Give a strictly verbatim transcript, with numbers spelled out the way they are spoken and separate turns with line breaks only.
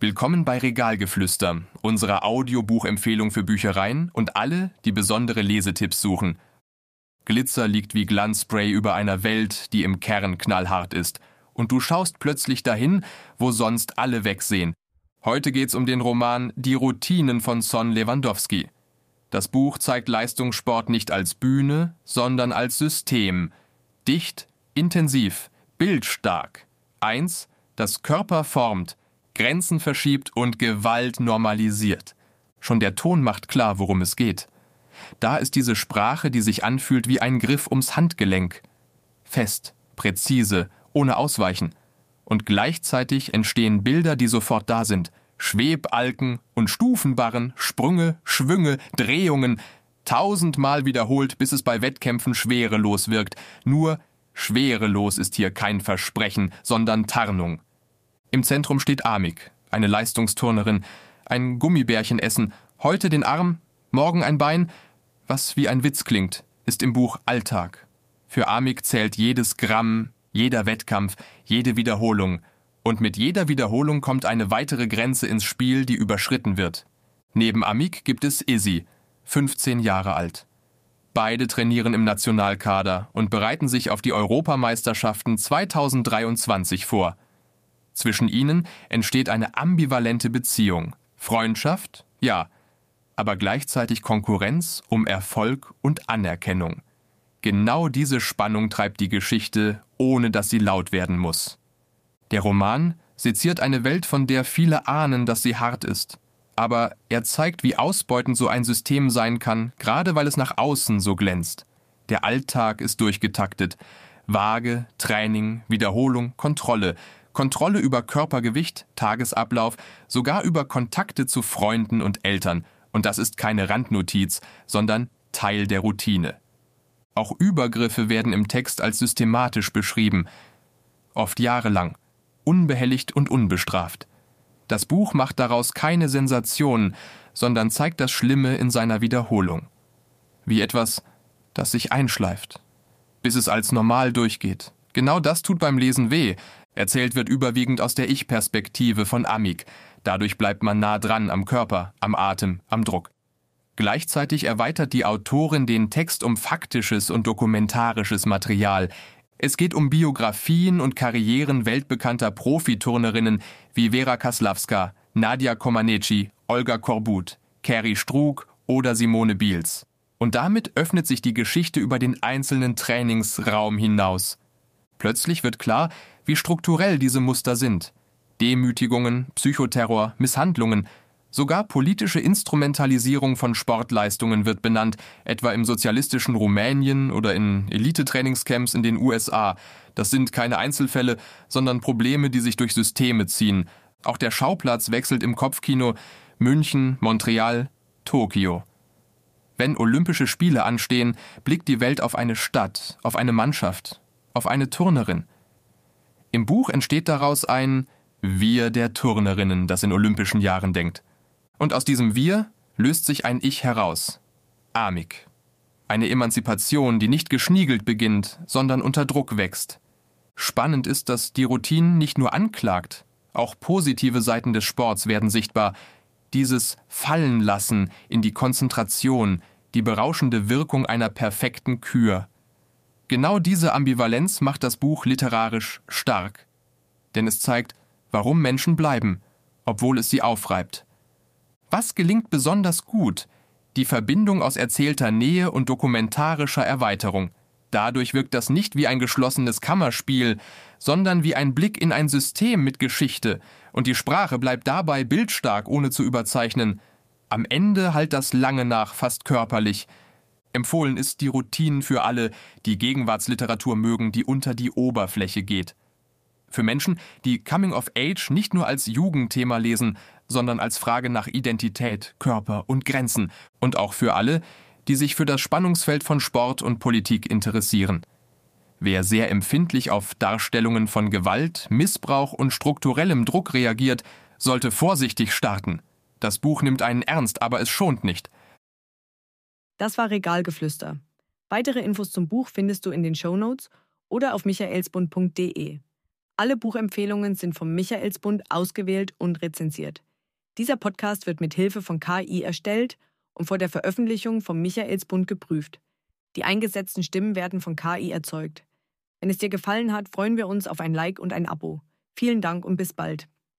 Willkommen bei Regalgeflüster, unserer Audiobuchempfehlung für Büchereien und alle, die besondere Lesetipps suchen. Glitzer liegt wie Glanzspray über einer Welt, die im Kern knallhart ist. Und du schaust plötzlich dahin, wo sonst alle wegsehen. Heute geht's um den Roman Die Routinen von Son Lewandowski. Das Buch zeigt Leistungssport nicht als Bühne, sondern als System. Dicht, intensiv, bildstark. Eins, das Körper formt, Grenzen verschiebt und Gewalt normalisiert. Schon der Ton macht klar, worum es geht. Da ist diese Sprache, die sich anfühlt wie ein Griff ums Handgelenk. Fest, präzise, ohne Ausweichen. Und gleichzeitig entstehen Bilder, die sofort da sind. Schwebalken und Stufenbarren, Sprünge, Schwünge, Drehungen. Tausendmal wiederholt, bis es bei Wettkämpfen schwerelos wirkt. Nur schwerelos ist hier kein Versprechen, sondern Tarnung. Im Zentrum steht Amik, eine Leistungsturnerin. Ein Gummibärchen essen, heute den Arm, morgen ein Bein. Was wie ein Witz klingt, ist im Buch Alltag. Für Amik zählt jedes Gramm, jeder Wettkampf, jede Wiederholung. Und mit jeder Wiederholung kommt eine weitere Grenze ins Spiel, die überschritten wird. Neben Amik gibt es Izzy, fünfzehn Jahre alt. Beide trainieren im Nationalkader und bereiten sich auf die Europameisterschaften zweitausenddreiundzwanzig vor. Zwischen ihnen entsteht eine ambivalente Beziehung. Freundschaft? Ja, aber gleichzeitig Konkurrenz um Erfolg und Anerkennung. Genau diese Spannung treibt die Geschichte, ohne dass sie laut werden muss. Der Roman seziert eine Welt, von der viele ahnen, dass sie hart ist. Aber er zeigt, wie ausbeutend so ein System sein kann, gerade weil es nach außen so glänzt. Der Alltag ist durchgetaktet. Waage, Training, Wiederholung, Kontrolle. Kontrolle über Körpergewicht, Tagesablauf, sogar über Kontakte zu Freunden und Eltern. Und das ist keine Randnotiz, sondern Teil der Routine. Auch Übergriffe werden im Text als systematisch beschrieben. Oft jahrelang, unbehelligt und unbestraft. Das Buch macht daraus keine Sensation, sondern zeigt das Schlimme in seiner Wiederholung. Wie etwas, das sich einschleift, bis es als normal durchgeht. Genau das tut beim Lesen weh. Erzählt wird überwiegend aus der Ich-Perspektive von Amik. Dadurch bleibt man nah dran am Körper, am Atem, am Druck. Gleichzeitig erweitert die Autorin den Text um faktisches und dokumentarisches Material. Es geht um Biografien und Karrieren weltbekannter Profiturnerinnen wie Vera Kaslawska, Nadia Comaneci, Olga Korbut, Carrie Struck oder Simone Biels. Und damit öffnet sich die Geschichte über den einzelnen Trainingsraum hinaus. Plötzlich wird klar, wie strukturell diese Muster sind. Demütigungen, Psychoterror, Misshandlungen, sogar politische Instrumentalisierung von Sportleistungen wird benannt, etwa im sozialistischen Rumänien oder in Elite-Trainingscamps in den U S A. Das sind keine Einzelfälle, sondern Probleme, die sich durch Systeme ziehen. Auch der Schauplatz wechselt im Kopfkino: München, Montreal, Tokio. Wenn Olympische Spiele anstehen, blickt die Welt auf eine Stadt, auf eine Mannschaft, auf eine Turnerin. Im Buch entsteht daraus ein Wir der Turnerinnen, das in olympischen Jahren denkt. Und aus diesem Wir löst sich ein Ich heraus. Amik. Eine Emanzipation, die nicht geschniegelt beginnt, sondern unter Druck wächst. Spannend ist, dass die Routine nicht nur anklagt, auch positive Seiten des Sports werden sichtbar. Dieses Fallenlassen in die Konzentration, die berauschende Wirkung einer perfekten Kür. Genau diese Ambivalenz macht das Buch literarisch stark. Denn es zeigt, warum Menschen bleiben, obwohl es sie aufreibt. Was gelingt besonders gut? Die Verbindung aus erzählter Nähe und dokumentarischer Erweiterung. Dadurch wirkt das nicht wie ein geschlossenes Kammerspiel, sondern wie ein Blick in ein System mit Geschichte. Und die Sprache bleibt dabei bildstark, ohne zu überzeichnen. Am Ende hallt das lange nach, fast körperlich. Empfohlen ist Die Routinen für alle, die Gegenwartsliteratur mögen, die unter die Oberfläche geht. Für Menschen, die Coming of Age nicht nur als Jugendthema lesen, sondern als Frage nach Identität, Körper und Grenzen. Und auch für alle, die sich für das Spannungsfeld von Sport und Politik interessieren. Wer sehr empfindlich auf Darstellungen von Gewalt, Missbrauch und strukturellem Druck reagiert, sollte vorsichtig starten. Das Buch nimmt einen ernst, aber es schont nicht.
Das war Regalgeflüster. Weitere Infos zum Buch findest du in den Shownotes oder auf michaelsbund punkt de. Alle Buchempfehlungen sind vom Michaelsbund ausgewählt und rezensiert. Dieser Podcast wird mit Hilfe von K I erstellt und vor der Veröffentlichung vom Michaelsbund geprüft. Die eingesetzten Stimmen werden von K I erzeugt. Wenn es dir gefallen hat, freuen wir uns auf ein Like und ein Abo. Vielen Dank und bis bald.